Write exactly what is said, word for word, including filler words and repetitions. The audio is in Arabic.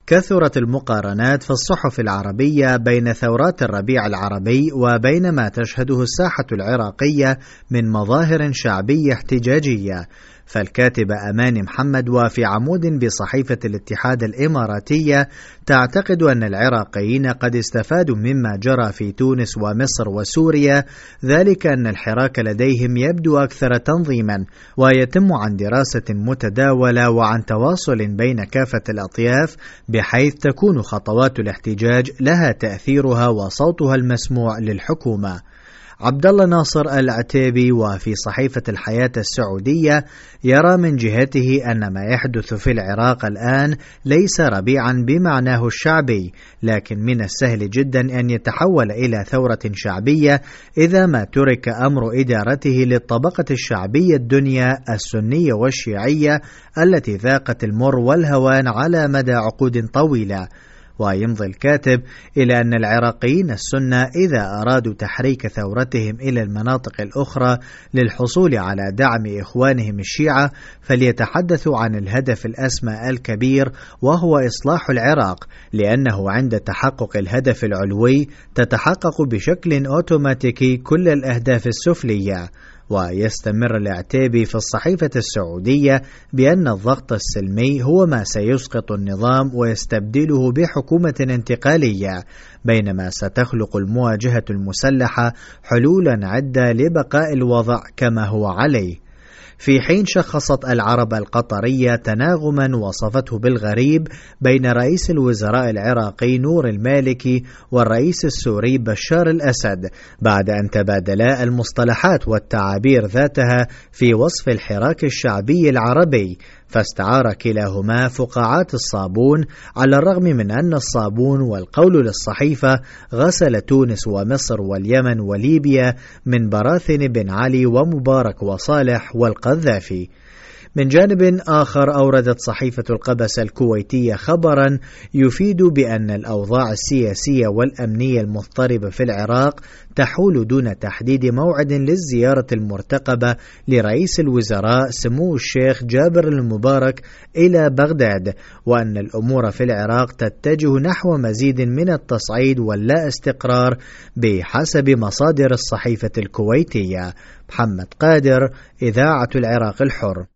كثرت المقارنات في الصحف العربية بين ثورات الربيع العربي وبين ما تشهده الساحة العراقية من مظاهر شعبية احتجاجية. فالكاتبة أماني محمد وفي عمود بصحيفة الاتحاد الإماراتية تعتقد أن العراقيين قد استفادوا مما جرى في تونس ومصر وسوريا، ذلك أن الحراك لديهم يبدو أكثر تنظيما ويتم عن دراسة متداولة وعن تواصل بين كافة الأطياف، بحيث تكون خطوات الاحتجاج لها تأثيرها وصوتها المسموع للحكومة. عبد الله ناصر العتيبي وفي صحيفة الحياة السعودية يرى من جهته أن ما يحدث في العراق الآن ليس ربيعا بمعناه الشعبي، لكن من السهل جدا أن يتحول إلى ثورة شعبية إذا ما ترك أمر إدارته للطبقة الشعبية الدنيا السنية والشيعية التي ذاقت المر والهوان على مدى عقود طويلة. ويمضي الكاتب إلى أن العراقيين السنة إذا أرادوا تحريك ثورتهم إلى المناطق الأخرى للحصول على دعم إخوانهم الشيعة فليتحدثوا عن الهدف الأسمى الكبير، وهو إصلاح العراق، لأنه عند تحقق الهدف العلوي تتحقق بشكل أوتوماتيكي كل الأهداف السفلية. ويستمر العتيبي في الصحيفة السعودية بأن الضغط السلمي هو ما سيسقط النظام ويستبدله بحكومة انتقالية، بينما ستخلق المواجهة المسلحة حلولا عدة لبقاء الوضع كما هو عليه. في حين شخصت العرب القطرية تناغما وصفته بالغريب بين رئيس الوزراء العراقي نور المالكي والرئيس السوري بشار الأسد بعد أن تبادلا المصطلحات والتعابير ذاتها في وصف الحراك الشعبي العربي، فاستعار كلاهما فقاعات الصابون، على الرغم من أن الصابون والقول للصحيفة غسل تونس ومصر واليمن وليبيا من براثن بن علي ومبارك وصالح والقذافي. من جانب آخر أوردت صحيفة القبس الكويتية خبرا يفيد بأن الأوضاع السياسية والأمنية المضطربة في العراق تحول دون تحديد موعد للزيارة المرتقبة لرئيس الوزراء سمو الشيخ جابر المبارك إلى بغداد، وأن الأمور في العراق تتجه نحو مزيد من التصعيد واللا استقرار بحسب مصادر الصحيفة الكويتية. محمد قادر، إذاعة العراق الحر.